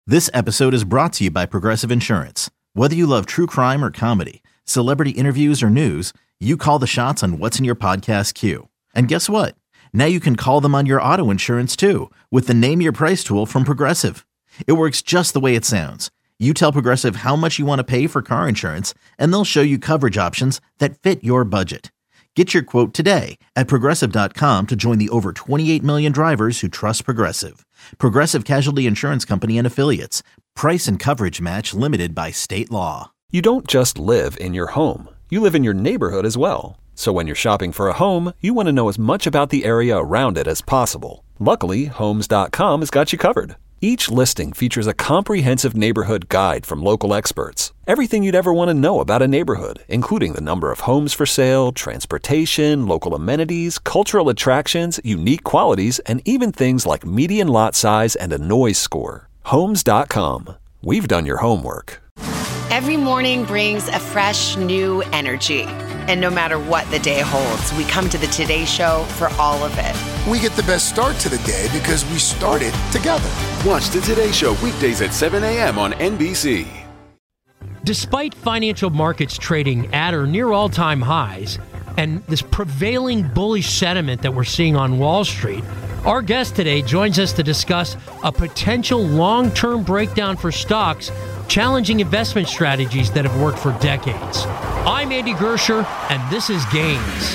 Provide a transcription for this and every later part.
This episode is brought to you by Progressive Insurance. Whether you love true crime or comedy, celebrity interviews or news, you call the shots on what's in your podcast queue. And guess what? Now you can call them on your auto insurance too with the Name Your Price tool from Progressive. It works just the way it sounds. You tell Progressive how much you want to pay for car insurance, and they'll show you coverage options that fit your budget. Get your quote today at Progressive.com to join the over 28 million drivers who trust Progressive. Progressive Casualty Insurance Company and Affiliates. Price and coverage match limited by state law. You don't just live in your home. You live in your neighborhood as well. So when you're shopping for a home, you want to know as much about the area around it as possible. Luckily, Homes.com has got you covered. Each listing features a comprehensive neighborhood guide from local experts. Everything you'd ever want to know about a neighborhood, including the number of homes for sale, transportation, local amenities, cultural attractions, unique qualities, and even things like median lot size and a noise score. Homes.com. We've done your homework. Every morning brings a fresh, new energy. And no matter what the day holds, we come to the Today Show for all of it. We get the best start to the day because we started together. Watch the Today Show weekdays at 7 a.m. on NBC. Despite financial markets trading at or near all-time highs and this prevailing bullish sentiment that we're seeing on Wall Street, our guest today joins us to discuss a potential long-term breakdown for stocks, challenging investment strategies that have worked for decades. I'm Andy Gersher, and this is Gains.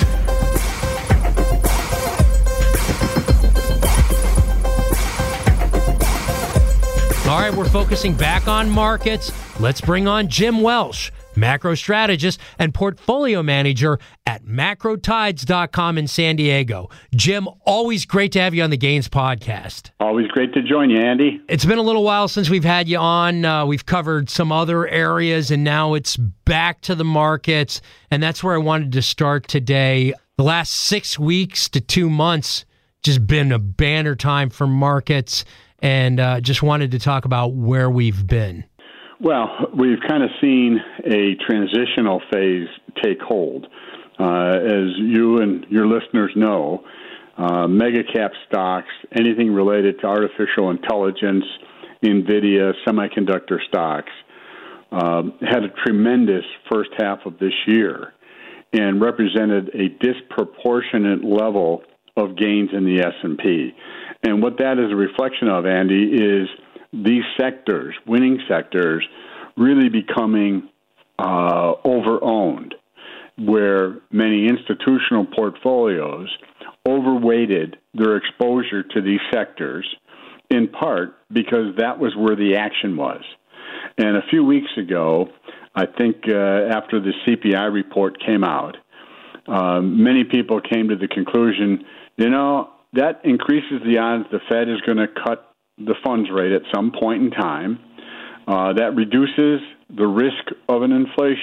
All right, we're focusing back on markets. Let's bring on Jim Welsh, macro strategist and portfolio manager at macrotides.com in San Diego. Jim, always great to have you on the Gains podcast. Always great to join you, Andy. It's been a little while since we've had you on. We've covered some other areas, and now it's back to the markets, and that's where I wanted to start today. The last 6 weeks to 2 months just been a banner time for markets, and just wanted to talk about where we've been. Well, we've kind of seen a transitional phase take hold. As you and your listeners know, mega cap stocks, anything related to artificial intelligence, NVIDIA, semiconductor stocks, had a tremendous first half of this year and represented a disproportionate level of gains in the S&P. And what that is a reflection of, Andy, is these sectors, winning sectors, really becoming overowned, where many institutional portfolios overweighted their exposure to these sectors, in part because that was where the action was. And a few weeks ago, I think after the CPI report came out, many people came to the conclusion, that increases the odds the Fed is going to cut the funds rate at some point in time. That reduces the risk of an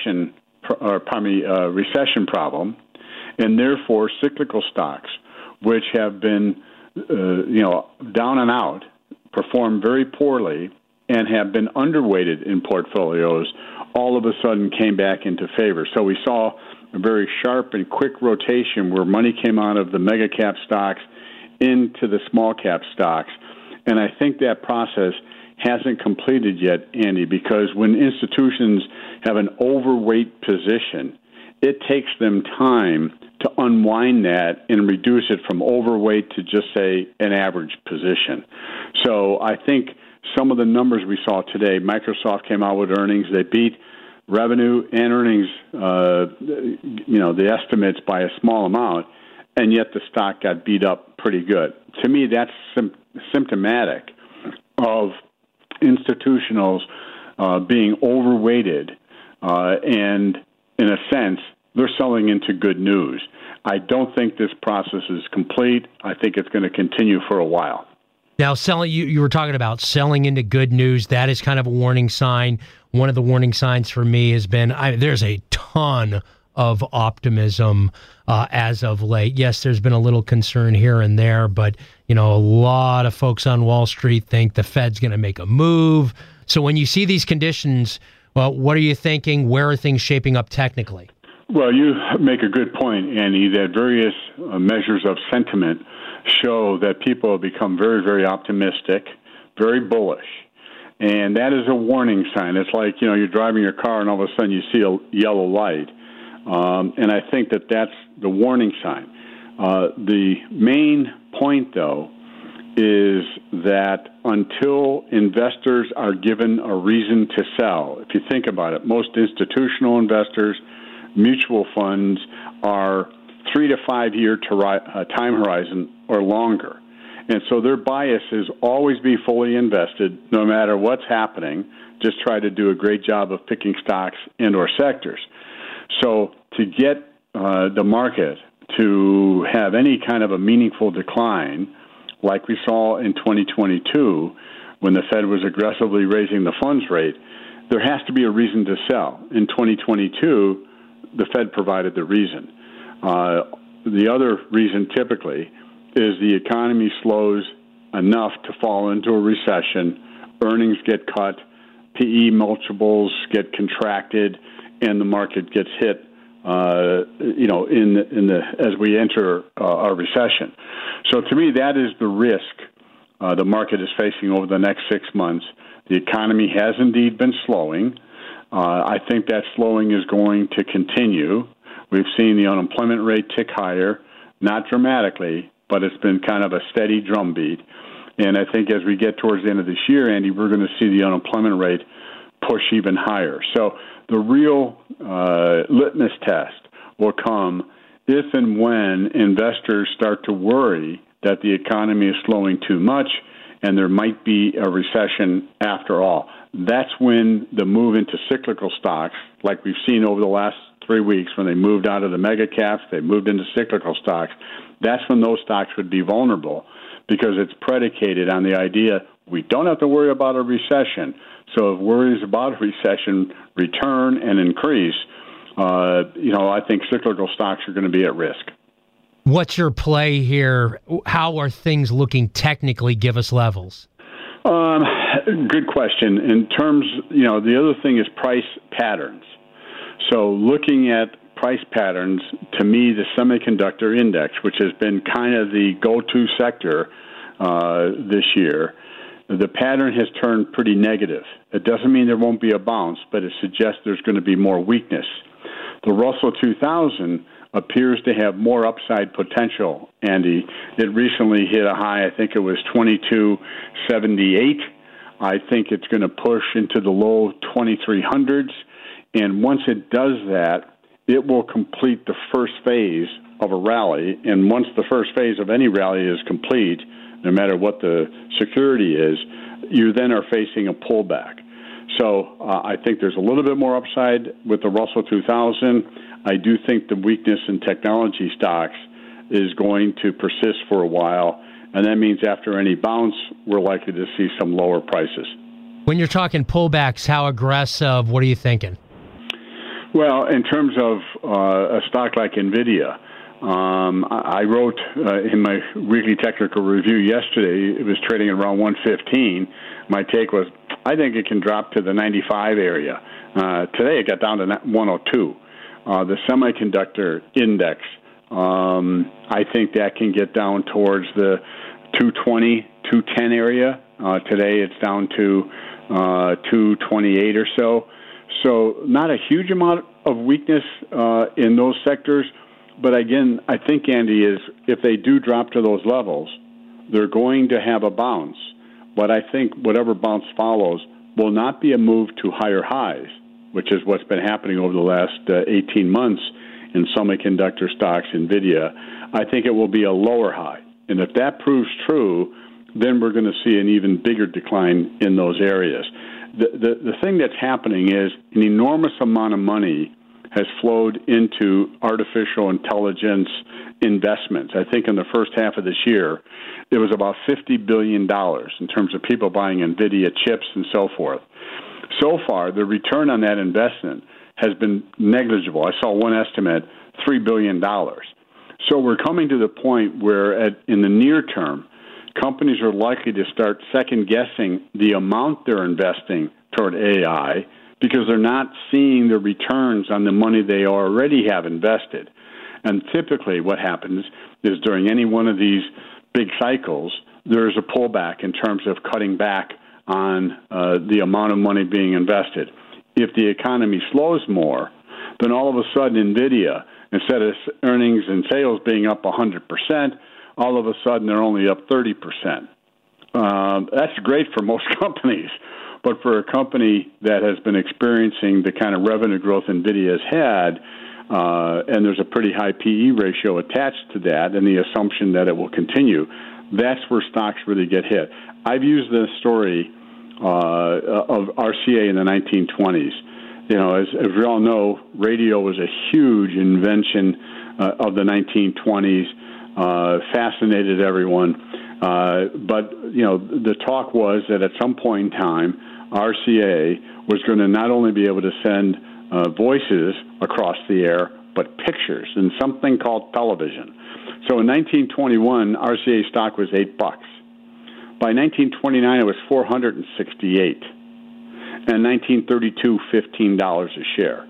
recession problem, and therefore cyclical stocks, which have been, down and out, perform very poorly, and have been underweighted in portfolios, all of a sudden came back into favor. So we saw a very sharp and quick rotation where money came out of the mega cap stocks into the small cap stocks. And I think that process hasn't completed yet, Andy, because when institutions have an overweight position, it takes them time to unwind that and reduce it from overweight to just, say, an average position. So I think some of the numbers we saw today, Microsoft came out with earnings. They beat revenue and earnings, the estimates by a small amount, and yet the stock got beat up pretty good. To me, that's symptomatic of institutionals being overweighted, and in a sense, they're selling into good news. I don't think this process is complete. I think it's going to continue for a while. Now, you were talking about selling into good news. That is kind of a warning sign. One of the warning signs for me has been there's a ton of optimism as of late. Yes, there's been a little concern here and there, but a lot of folks on Wall Street think the Fed's going to make a move. So when you see these conditions, what are you thinking? Where are things shaping up technically? Well, you make a good point, Andy, that various measures of sentiment show that people have become very, very optimistic, very bullish. And that is a warning sign. It's like, you're driving your car and all of a sudden you see a yellow light. And I think that that's the warning sign. The main point, though, is that until investors are given a reason to sell, if you think about it, most institutional investors, mutual funds are 3 to 5 year time horizon or longer. And so their bias is always be fully invested no matter what's happening, just try to do a great job of picking stocks and or sectors. So to get the market to have any kind of a meaningful decline, like we saw in 2022 when the Fed was aggressively raising the funds rate, there has to be a reason to sell. In 2022, the Fed provided the reason. The other reason typically is the economy slows enough to fall into a recession, earnings get cut, PE multiples get contracted, and the market gets hit as we enter a recession. So to me, that is the risk the market is facing over the next 6 months. The economy has indeed been slowing. I think that slowing is going to continue. We've seen the unemployment rate tick higher, not dramatically, but it's been kind of a steady drumbeat. And I think as we get towards the end of this year, Andy, we're going to see the unemployment rate push even higher. So the real litmus test will come if and when investors start to worry that the economy is slowing too much and there might be a recession after all. That's when the move into cyclical stocks, like we've seen over the last 3 weeks when they moved out of the mega caps, they moved into cyclical stocks, that's when those stocks would be vulnerable because it's predicated on the idea we don't have to worry about a recession. So if worries about a recession return and increase, I think cyclical stocks are going to be at risk. What's your play here? How are things looking technically? Give us levels. Good question. In terms, the other thing is price patterns. So looking at price patterns, to me, the semiconductor index, which has been kind of the go-to sector this year, the pattern has turned pretty negative. It doesn't mean there won't be a bounce, but it suggests there's going to be more weakness. The Russell 2000 appears to have more upside potential, Andy. It recently hit a high, I think it was 2278. I think it's going to push into the low 2300s. And once it does that, it will complete the first phase of a rally. And once the first phase of any rally is complete, no matter what the security is, you then are facing a pullback. So I think there's a little bit more upside with the Russell 2000. I do think the weakness in technology stocks is going to persist for a while, and that means after any bounce, we're likely to see some lower prices. When you're talking pullbacks, how aggressive? What are you thinking? Well, in terms of a stock like NVIDIA, I wrote in my weekly technical review yesterday, it was trading at around 115. My take was, I think it can drop to the 95 area. Today it got down to 102. The semiconductor index, I think that can get down towards the 220, 210 area. Today it's down to 228 or so. So not a huge amount of weakness in those sectors. But again, I think, Andy, is if they do drop to those levels, they're going to have a bounce. But I think whatever bounce follows will not be a move to higher highs, which is what's been happening over the last 18 months in semiconductor stocks, NVIDIA. I think it will be a lower high. And if that proves true, then we're going to see an even bigger decline in those areas. The thing that's happening is an enormous amount of money has flowed into artificial intelligence investments. I think in the first half of this year, it was about $50 billion in terms of people buying NVIDIA chips and so forth. So far, the return on that investment has been negligible. I saw one estimate, $3 billion. So we're coming to the point where in the near term, companies are likely to start second-guessing the amount they're investing toward AI because they're not seeing the returns on the money they already have invested. And typically what happens is during any one of these big cycles, there's a pullback in terms of cutting back on the amount of money being invested. If the economy slows more, then all of a sudden NVIDIA, instead of earnings and sales being up 100%, all of a sudden they're only up 30%. That's great for most companies, but for a company that has been experiencing the kind of revenue growth NVIDIA has had, and there's a pretty high PE ratio attached to that and the assumption that it will continue, that's where stocks really get hit. I've used the story of RCA in the 1920s. You know, as we all know, radio was a huge invention of the 1920s, fascinated everyone. But, you know, the talk was that at some point in time, RCA was going to not only be able to send voices across the air, but pictures and something called television. So in 1921, RCA stock was $8. By 1929, it was $468. And 1932, $15 a share.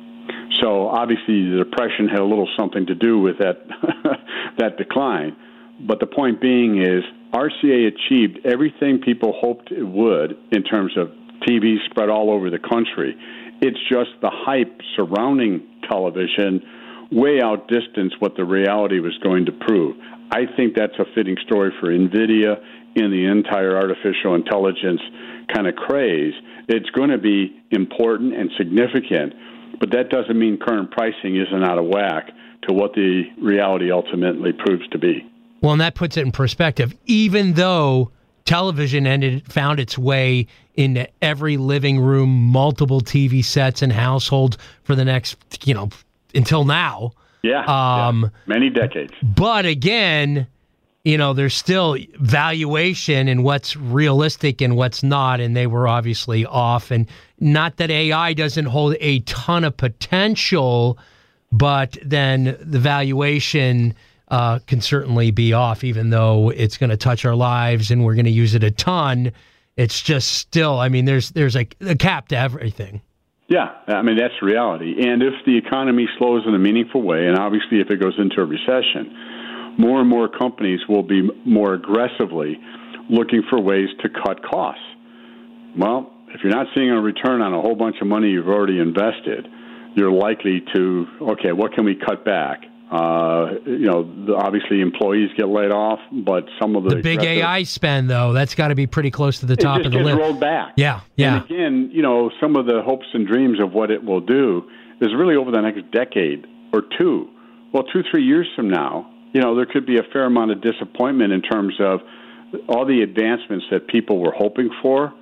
So obviously the Depression had a little something to do with that that decline. But the point being is RCA achieved everything people hoped it would in terms of TV spread all over the country. It's just the hype surrounding television way outdistanced what the reality was going to prove. I think that's a fitting story for NVIDIA in the entire artificial intelligence kind of craze. It's going to be important and significant, but that doesn't mean current pricing isn't out of whack to what the reality ultimately proves to be. Well, and that puts it in perspective. Even though television found its way into every living room, multiple TV sets and households for the next, until now. Yeah, many decades. But again, there's still valuation in what's realistic and what's not, and they were obviously off. And not that AI doesn't hold a ton of potential, but then the valuation can certainly be off, even though it's going to touch our lives and we're going to use it a ton. It's just still, there's a cap to everything. Yeah, that's reality. And if the economy slows in a meaningful way, and obviously if it goes into a recession, more and more companies will be more aggressively looking for ways to cut costs. Well, if you're not seeing a return on a whole bunch of money you've already invested, you're likely to, okay, what can we cut back? Obviously employees get laid off, but some of the big AI spend, though, that's got to be pretty close to the top of the list. It just gets rolled back. Yeah. And again, some of the hopes and dreams of what it will do is really over the next decade or two. Well, 2-3 years from now, there could be a fair amount of disappointment in terms of all the advancements that people were hoping for,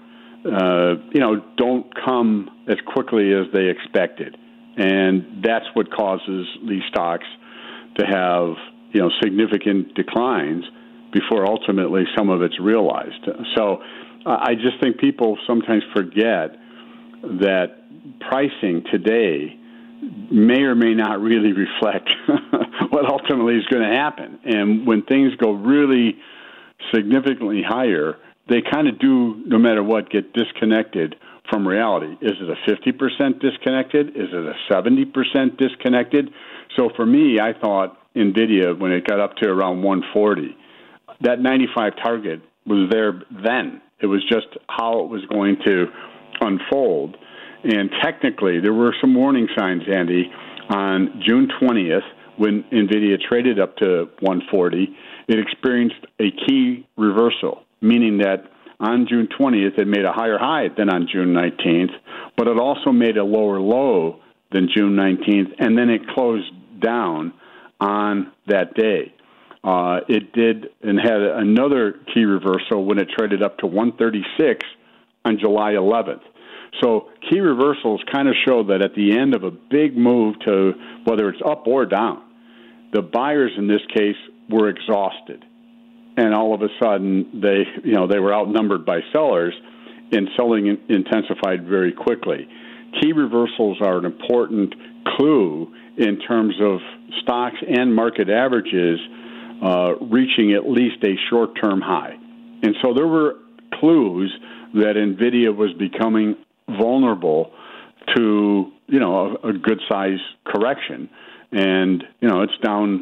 don't come as quickly as they expected. And that's what causes these stocks to have, significant declines before ultimately some of it's realized. So I just think people sometimes forget that pricing today may or may not really reflect what ultimately is going to happen. And when things go really significantly higher, they kind of do, no matter what, get disconnected from reality. Is it a 50% disconnected? Is it a 70% disconnected? So for me, I thought NVIDIA, when it got up to around 140, that 95 target was there then. It was just how it was going to unfold. And technically, there were some warning signs, Andy, on June 20th, when NVIDIA traded up to 140, it experienced a key reversal, meaning that on June 20th, it made a higher high than on June 19th, but it also made a lower low than June 19th, and then it closed down on that day. It did and had another key reversal when it traded up to 136 on July 11th. So key reversals kind of show that at the end of a big move to whether it's up or down, the buyers in this case were exhausted. And all of a sudden, they were outnumbered by sellers, and selling intensified very quickly. Key reversals are an important clue in terms of stocks and market averages reaching at least a short-term high. And so there were clues that NVIDIA was becoming vulnerable to, a good-size correction. And, it's down,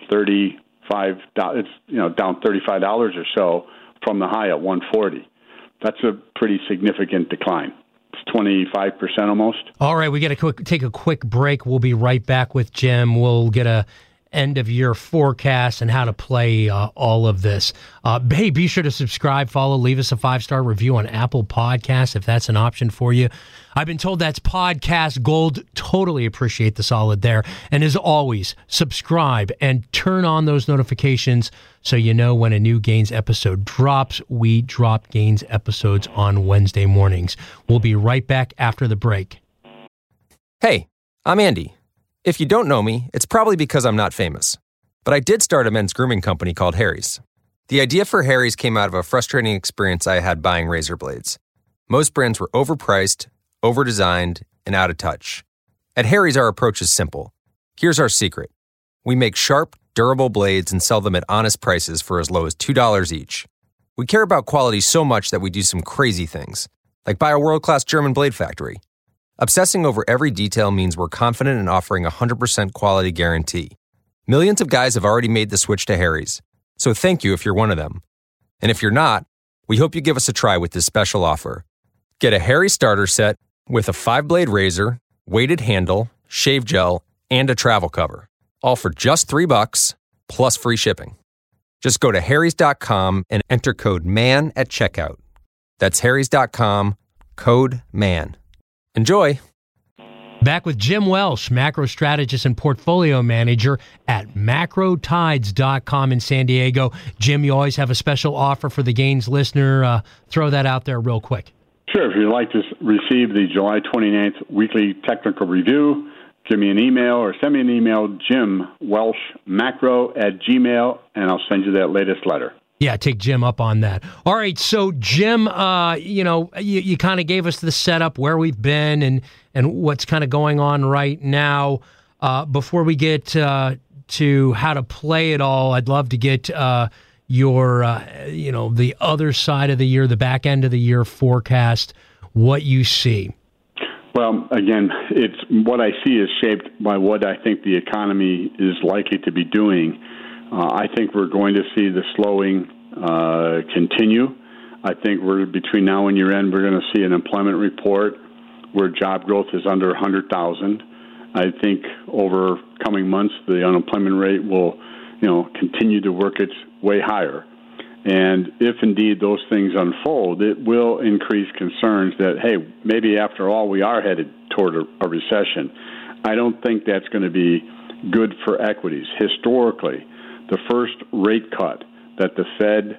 $35, it's, down $35 or so from the high at 140. that's a pretty significant decline. It's 25% almost. All right, we got to take a quick break. We'll be right back with Jim. We'll get a end-of-year forecast and how to play all of this. Hey, be sure to subscribe, follow, leave us a 5-star review on Apple Podcasts if that's an option for you. I've been told that's podcast gold. Totally appreciate the solid there. And as always, subscribe and turn on those notifications so you know when a new Gains episode drops. We drop Gains episodes on Wednesday mornings. We'll be right back after the break. Hey, I'm Andy. If you don't know me, it's probably because I'm not famous. But I did start a men's grooming company called Harry's. The idea for Harry's came out of a frustrating experience I had buying razor blades. Most brands were overpriced, overdesigned, and out of touch. At Harry's, our approach is simple. Here's our secret. We make sharp, durable blades and sell them at honest prices for as low as $2 each. We care about quality so much that we do some crazy things, like buy a world-class German blade factory. Obsessing over every detail means we're confident in offering a 100% quality guarantee. Millions of guys have already made the switch to Harry's, so thank you if you're one of them. And if you're not, we hope you give us a try with this special offer. Get a Harry's starter set with a 5-blade razor, weighted handle, shave gel, and a travel cover, all for just $3 plus free shipping. Just go to harrys.com and enter code MAN at checkout. That's harrys.com, code MAN. Enjoy. Back with Jim Welsh, macro strategist and portfolio manager at macrotides.com in San Diego. Jim, you always have a special offer for the Gains listener. Throw that out there real quick. Sure. If you'd like to receive the July 29th weekly technical review, give me an email or send me an email, jimwelshmacro@gmail.com, and I'll send you that latest letter. Yeah, take Jim up on that. All right, so Jim, you kind of gave us the setup, where we've been and what's kind of going on right now. Before we get to how to play it all, I'd love to get your, the other side of the year, the back end of the year forecast, what you see. Well, again, it's what I see is shaped by what I think the economy is likely to be doing. I think we're going to see the slowing continue. I think between now and year end, we're going to see an employment report where job growth is under 100,000. I think over coming months, the unemployment rate will, continue to work its way higher. And if indeed those things unfold, it will increase concerns that, hey, maybe after all we are headed toward a recession. I don't think that's going to be good for equities. Historically, the first rate cut that the Fed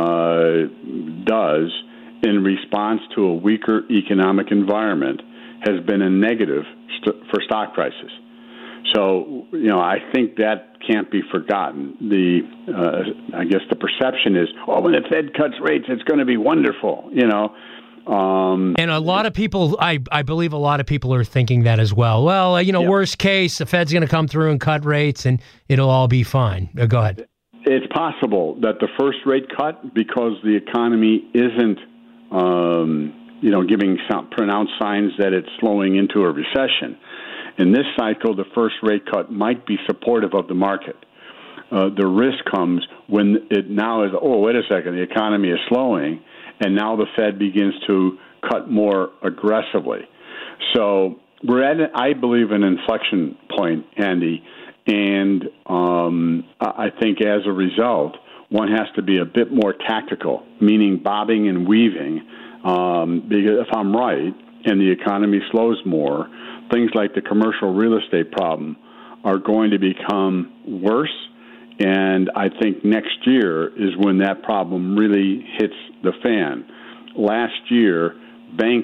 does in response to a weaker economic environment has been a negative for stock prices. So, I think that can't be forgotten. I guess the perception is, when the Fed cuts rates, it's going to be wonderful, And a lot of people, I believe a lot of people are thinking that as well. Well, worst case, the Fed's going to come through and cut rates and it'll all be fine. Go ahead. It's possible that the first rate cut, because the economy isn't, giving some pronounced signs that it's slowing into a recession. In this cycle, the first rate cut might be supportive of the market. The risk comes when it now is, wait a second, the economy is slowing, and now the Fed begins to cut more aggressively. So we're at, I believe, an inflection point, Andy, and I think as a result, one has to be a bit more tactical, meaning bobbing and weaving, because if I'm right and the economy slows more, things like the commercial real estate problem are going to become worse, and I think next year is when that problem really hits the fan. Last year, banks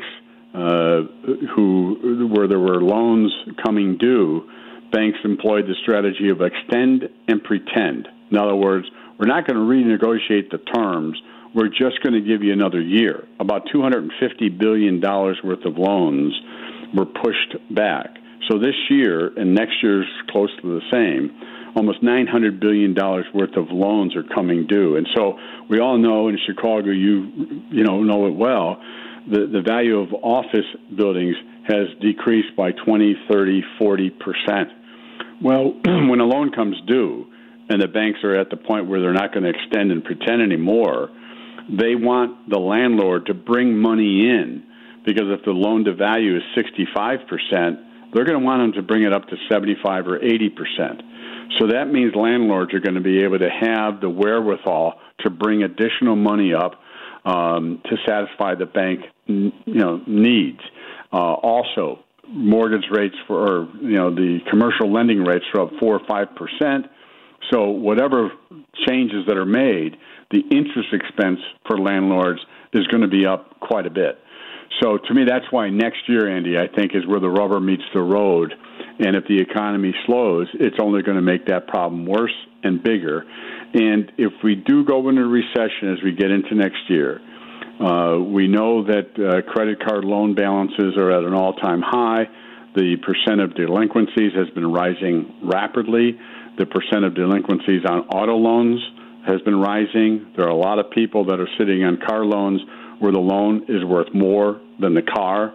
where there were loans coming due, banks employed the strategy of extend and pretend. In other words, we're not going to renegotiate the terms. We're just going to give you another year. About $250 billion worth of loans were pushed back. So this year and next year's close to the same. Almost $900 billion worth of loans are coming due. And so we all know in Chicago, you know it well, the value of office buildings has decreased by 20, 30, 40%. Well, when a loan comes due and the banks are at the point where they're not going to extend and pretend anymore, they want the landlord to bring money in, because if the loan to value is 65%, they're going to want them to bring it up to 75 or 80%. So that means landlords are going to be able to have the wherewithal to bring additional money up to satisfy the bank, needs. Also, mortgage rates the commercial lending rates are up 4 or 5%. So whatever changes that are made, the interest expense for landlords is going to be up quite a bit. So to me, that's why next year, Andy, I think, is where the rubber meets the road. And if the economy slows, it's only going to make that problem worse and bigger. And if we do go into a recession as we get into next year, we know that credit card loan balances are at an all-time high. The percent of delinquencies has been rising rapidly. The percent of delinquencies on auto loans has been rising. There are a lot of people that are sitting on car loans where the loan is worth more than the car,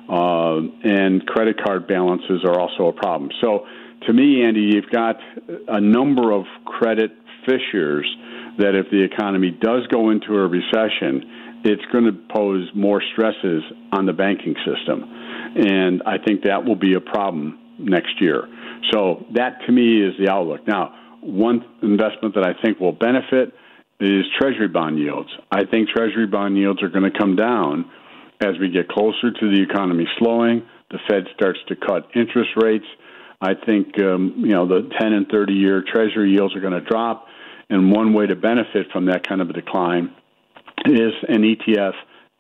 and credit card balances are also a problem. So to me, Andy, you've got a number of credit fissures that if the economy does go into a recession, it's going to pose more stresses on the banking system. And I think that will be a problem next year. So that, to me, is the outlook. Now, one investment that I think will benefit is Treasury bond yields. I think Treasury bond yields are going to come down as we get closer to the economy slowing. The Fed starts to cut interest rates. I think, the 10 and 30-year Treasury yields are going to drop. And one way to benefit from that kind of a decline is an ETF,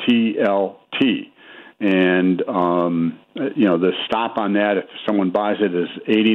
TLT. And, the stop on that, if someone buys it, is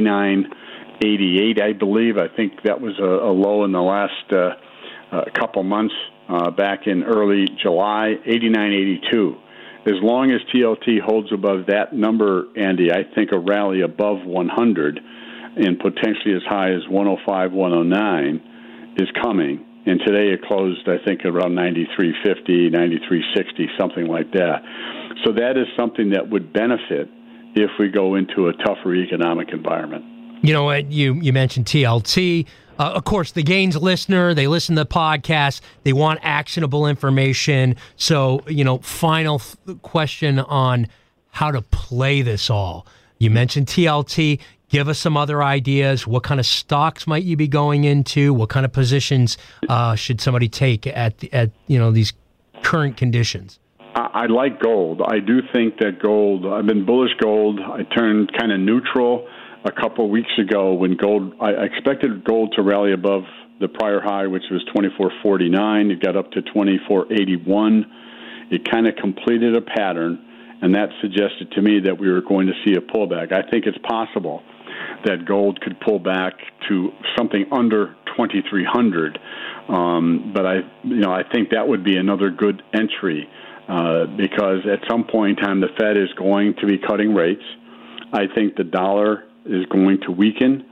89.88, I believe. I think that was a low in the last couple months back in early July, 89.82. As long as TLT holds above that number, Andy, I think a rally above 100 and potentially as high as 105, 109 is coming. And today it closed, I think, around 93.50, 93.60, something like that. So that is something that would benefit if we go into a tougher economic environment. You know what? You mentioned TLT. Of course, the Gaines listener, they listen to the podcast. They want actionable information. So, final question on how to play this all. You mentioned TLT. Give us some other ideas. What kind of stocks might you be going into? What kind of positions should somebody take at these current conditions? I like gold. I do think that gold, I've been bullish gold. I turned kind of neutral a couple of weeks ago when I expected gold to rally above the prior high, which was 24.49. It got up to 24.81. It kind of completed a pattern, and that suggested to me that we were going to see a pullback. I think it's possible that gold could pull back to something under 2,300. But I think that would be another good entry because at some point in time the Fed is going to be cutting rates. I think the dollar is going to weaken.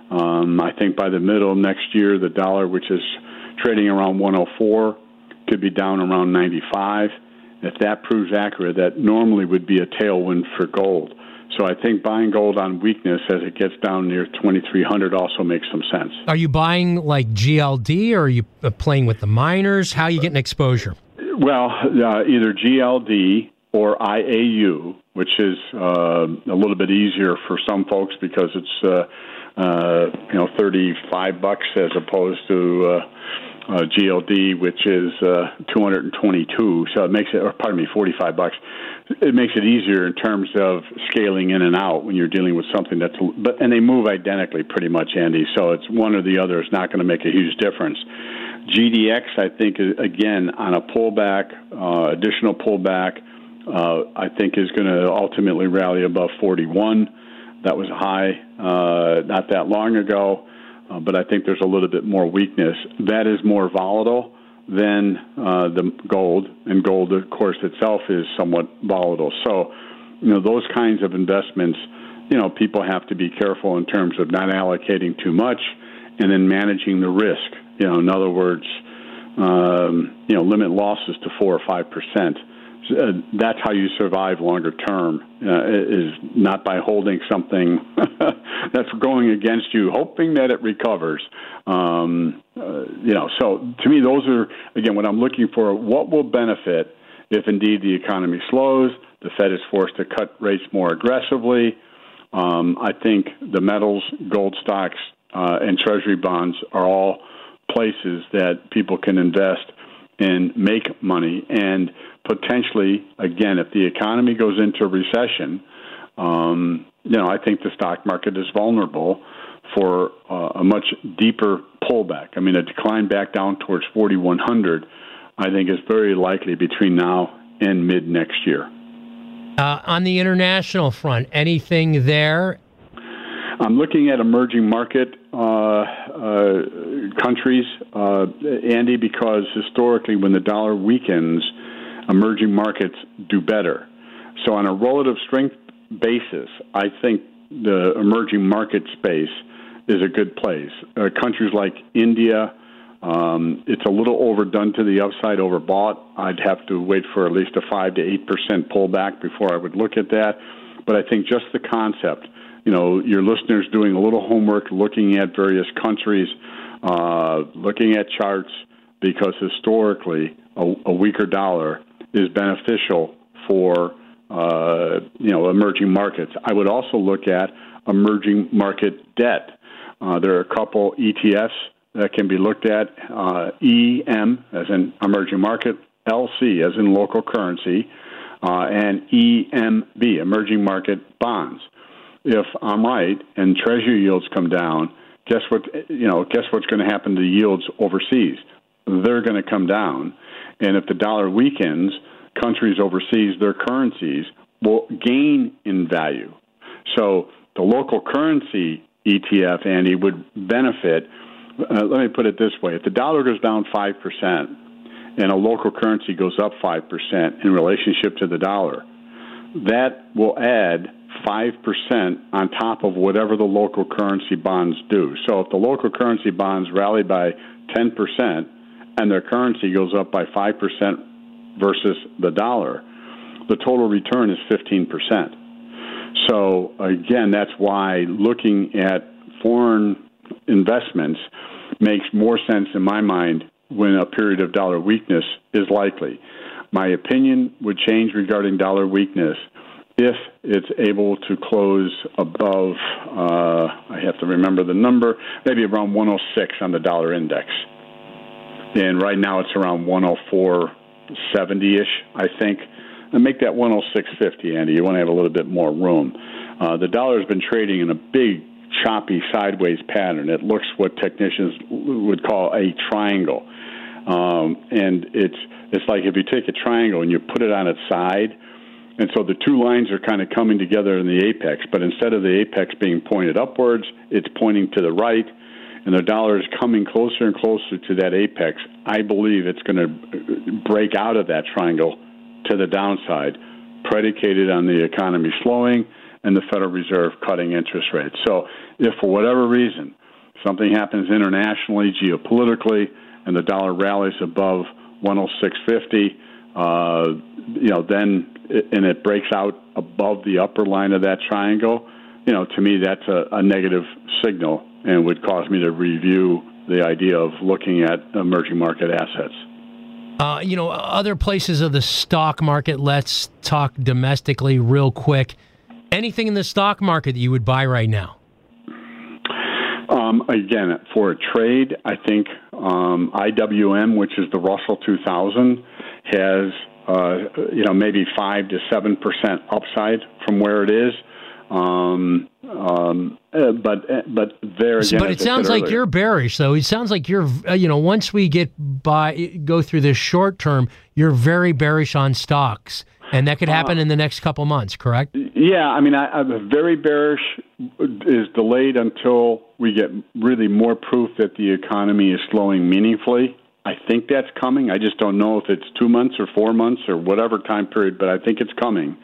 I think by the middle of next year, the dollar, which is trading around 104, could be down around 95. If that proves accurate, that normally would be a tailwind for gold. So I think buying gold on weakness as it gets down near 2,300 also makes some sense. Are you buying like GLD or are you playing with the miners? How are you getting exposure? Well, either GLD or IAU, which is a little bit easier for some folks because it's $35 as opposed to GLD, which is $222. So it makes it, or pardon me, $45. It makes it easier in terms of scaling in and out when you're dealing with something and they move identically pretty much, Andy. So it's one or the other is not going to make a huge difference. GDX, I think, again, on a pullback, additional pullback, I think is going to ultimately rally above 41. That was a high not that long ago, but I think there's a little bit more weakness. That is more volatile than the gold, and gold, of course, itself is somewhat volatile. So, those kinds of investments, people have to be careful in terms of not allocating too much and then managing the risk. In other words, limit losses to 4 or 5%. That's how you survive longer term, is not by holding something that's going against you, hoping that it recovers. So to me, those are, again, what I'm looking for. What will benefit if indeed the economy slows, the Fed is forced to cut rates more aggressively. I think the metals, gold stocks, and Treasury bonds are all places that people can invest and make money. And potentially, again, if the economy goes into recession, I think the stock market is vulnerable for a much deeper pullback. I mean, a decline back down towards 4,100, I think, is very likely between now and mid next year. On the international front, anything there? I'm looking at emerging market countries, Andy, because historically when the dollar weakens, emerging markets do better. So on a relative strength basis, I think the emerging market space is a good place. Countries like India, it's a little overdone to the upside, overbought. I'd have to wait for at least a 5 to 8% pullback before I would look at that. But I think just the concept, your listeners doing a little homework, looking at various countries, looking at charts, because historically a weaker dollar is beneficial for emerging markets. I would also look at emerging market debt. There are a couple ETFs that can be looked at, EM as in emerging market, LC as in local currency, and EMB, emerging market bonds. If I'm right and Treasury yields come down, guess what's going to happen to the yields overseas? They're going to come down. And if the dollar weakens, countries overseas, their currencies will gain in value. So the local currency ETF, Andy, would benefit. Let me put it this way. If the dollar goes down 5% and a local currency goes up 5% in relationship to the dollar, that will add 5% on top of whatever the local currency bonds do. So if the local currency bonds rally by 10% and their currency goes up by 5% versus the dollar, the total return is 15%. So again, that's why looking at foreign investments makes more sense in my mind when a period of dollar weakness is likely. My opinion would change regarding dollar weakness if it's able to close above, I have to remember the number, maybe around 106 on the dollar index. And right now it's around 104.70-ish, I think. And make that 106.50, Andy. You want to have a little bit more room. The dollar has been trading in a big, choppy, sideways pattern. It looks what technicians would call a triangle. And it's like if you take a triangle and you put it on its side, and so the two lines are kind of coming together in the apex, but instead of the apex being pointed upwards, it's pointing to the right, and the dollar is coming closer and closer to that apex. I believe it's going to break out of that triangle to the downside, predicated on the economy slowing and the Federal Reserve cutting interest rates. So if for whatever reason something happens internationally, geopolitically, and the dollar rallies above 106.50, then it breaks out above the upper line of that triangle, to me that's a negative signal and would cause me to review the idea of looking at emerging market assets. Other places of the stock market, let's talk domestically real quick. Anything in the stock market that you would buy right now? Again, for a trade, I think IWM, which is the Russell 2000, has maybe 5 to 7% upside from where it is. But there again. But it sounds like you're bearish, though. It sounds like you're, once we go through this short term, you're very bearish on stocks, and that could happen in the next couple months. Correct? Yeah, I mean, I'm very bearish. Is delayed until we get really more proof that the economy is slowing meaningfully. I think that's coming. I just don't know if it's 2 months or 4 months or whatever time period, but I think it's coming.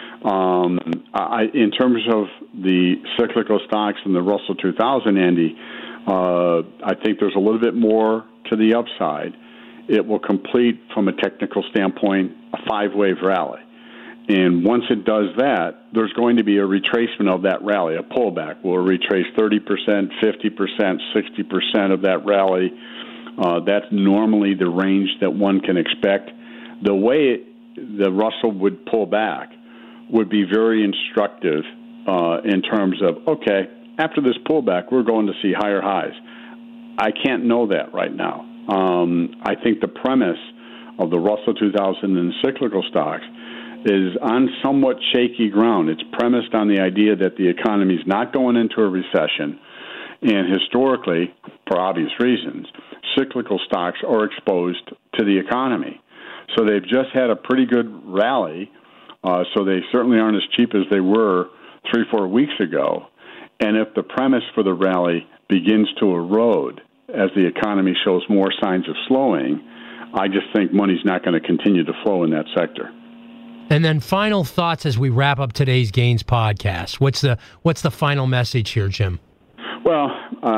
In terms of the cyclical stocks in the Russell 2000, Andy, I think there's a little bit more to the upside. It will complete, from a technical standpoint, a 5-wave rally. And once it does that, there's going to be a retracement of that rally, a pullback. We'll retrace 30%, 50%, 60% of that rally. That's normally the range that one can expect. The way the Russell would pull back would be very instructive in terms of, okay, after this pullback, we're going to see higher highs. I can't know that right now. I think the premise of the Russell 2000 and cyclical stocks is on somewhat shaky ground. It's premised on the idea that the economy is not going into a recession, and historically, for obvious reasons, cyclical stocks are exposed to the economy. So they've just had a pretty good rally, so they certainly aren't as cheap as they were 3-4 weeks ago. And if the premise for the rally begins to erode as the economy shows more signs of slowing, I just think money's not going to continue to flow in that sector. And then final thoughts as we wrap up today's Gains podcast. What's the final message here, Jim? Well,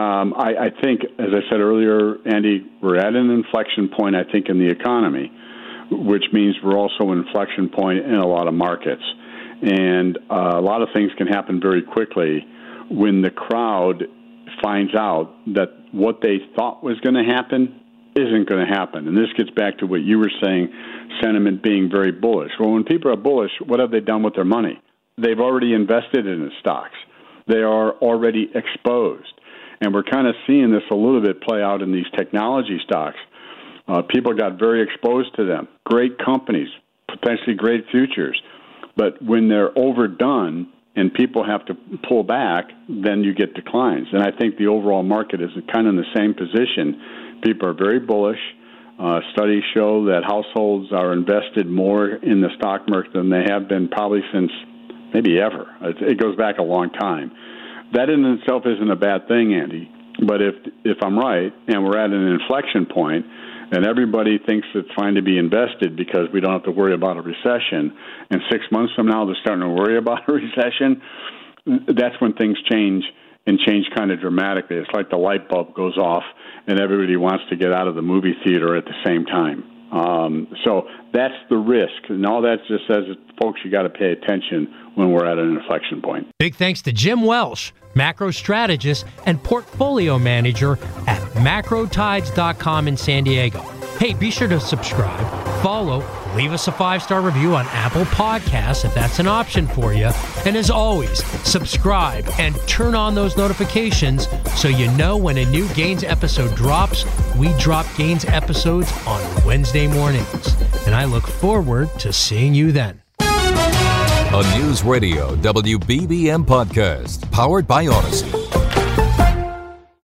I think, as I said earlier, Andy, we're at an inflection point, I think, in the economy, which means we're also an inflection point in a lot of markets. And a lot of things can happen very quickly when the crowd finds out that what they thought was going to happen isn't going to happen. And this gets back to what you were saying, sentiment being very bullish. Well, when people are bullish, what have they done with their money? They've already invested in the stocks. They are already exposed. And we're kind of seeing this a little bit play out in these technology stocks. People got very exposed to them. Great companies, potentially great futures. But when they're overdone and people have to pull back, then you get declines. And I think the overall market is kind of in the same position. People are very bullish. Studies show that households are invested more in the stock market than they have been probably since maybe ever. It goes back a long time. That in itself isn't a bad thing, Andy. But if I'm right and we're at an inflection point and everybody thinks it's fine to be invested because we don't have to worry about a recession, and 6 months from now they're starting to worry about a recession, that's when things change and change kind of dramatically. It's like the light bulb goes off and everybody wants to get out of the movie theater at the same time. So that's the risk. And all that just says, folks, you got to pay attention when we're at an inflection point. Big thanks to Jim Welsh, macro strategist and portfolio manager at macrotides.com in San Diego. Hey, be sure to subscribe, follow, leave us a 5-star review on Apple Podcasts if that's an option for you. And as always, subscribe and turn on those notifications so you know when a new Gains episode drops. We drop Gains episodes on Wednesday mornings. And I look forward to seeing you then. A News Radio WBBM podcast powered by Odyssey.